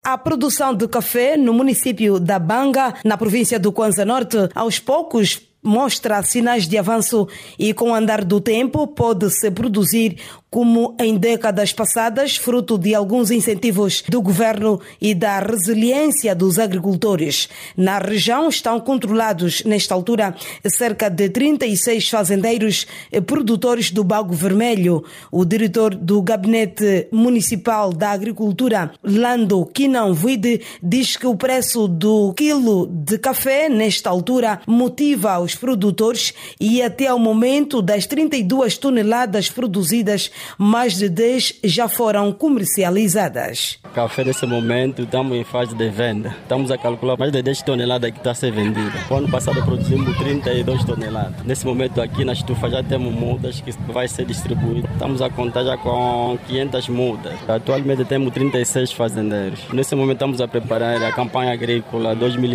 A produção de café no município da Banga, na província do Kwanza Norte, aos poucos mostra sinais de avanço e, com o andar do tempo, pode-se produzir como em décadas passadas, fruto de alguns incentivos do governo e da resiliência dos agricultores. Na região estão controlados, nesta altura, cerca de 36 fazendeiros produtores do bago vermelho. O diretor do Gabinete Municipal da Agricultura, Lando Kinanvide, diz que o preço do quilo de café, nesta altura, motiva os produtores e até ao momento das 32 toneladas produzidas, mais de 10 já foram comercializadas. Café nesse momento estamos em fase de venda. Estamos a calcular mais de 10 toneladas que está a ser vendida. O ano passado produzimos 32 toneladas. Nesse momento aqui na estufa já temos mudas que vai ser distribuídas. Estamos a contar já com 500 mudas. Atualmente temos 36 fazendeiros. Nesse momento estamos a preparar a campanha agrícola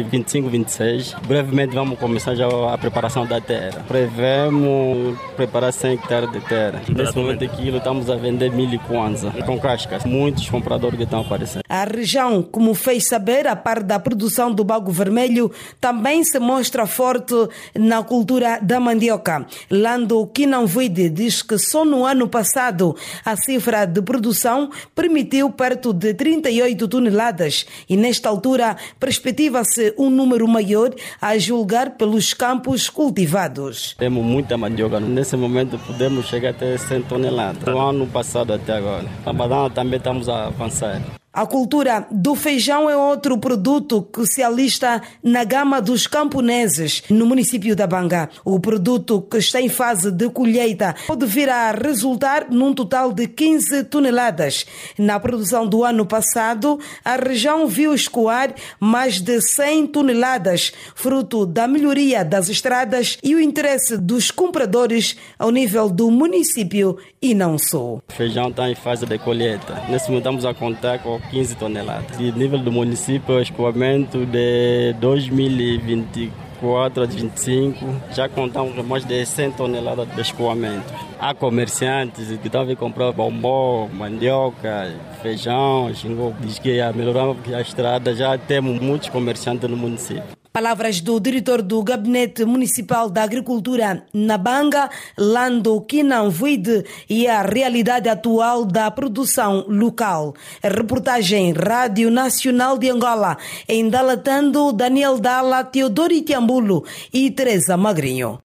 2025-26. Brevemente vamos começar já a preparação da terra. Prevemos preparar 100 hectares de terra. Nesse momento aqui estamos a vender 1.000 kwanza com cascas. Muitos compradores que estão aparecendo. A região, como fez saber, a par da produção do bago vermelho, também se mostra forte na cultura da mandioca. Lando Kinanvide diz que só no ano passado a cifra de produção permitiu perto de 38 toneladas e nesta altura perspectiva-se um número maior a julgar pelos campos cultivados. Temos muita mandioca. Nesse momento podemos chegar até 100 toneladas. Do ano passado até agora. A banana também estamos a avançar. A cultura do feijão é outro produto que se alista na gama dos camponeses no município da Banga. O produto, que está em fase de colheita, pode vir a resultar num total de 15 toneladas. Na produção do ano passado, a região viu escoar mais de 100 toneladas, fruto da melhoria das estradas e o interesse dos compradores ao nível do município e não só. O feijão está em fase de colheita. Nesse momento estamos a contar com 15 toneladas. E nível do município, o escoamento de 2024 a 2025, já contamos mais de 100 toneladas de escoamento. Há comerciantes que estão a comprar bombom, mandioca, feijão, xingô. Diz que a melhorar a estrada, já temos muitos comerciantes no município. Palavras do diretor do Gabinete Municipal da Agricultura na Banga, Lando Kinanvide, e a realidade atual da produção local. A reportagem Rádio Nacional de Angola, em Dalatando, Daniel Dalla, Teodoro Itiambulo e Teresa Magrinho.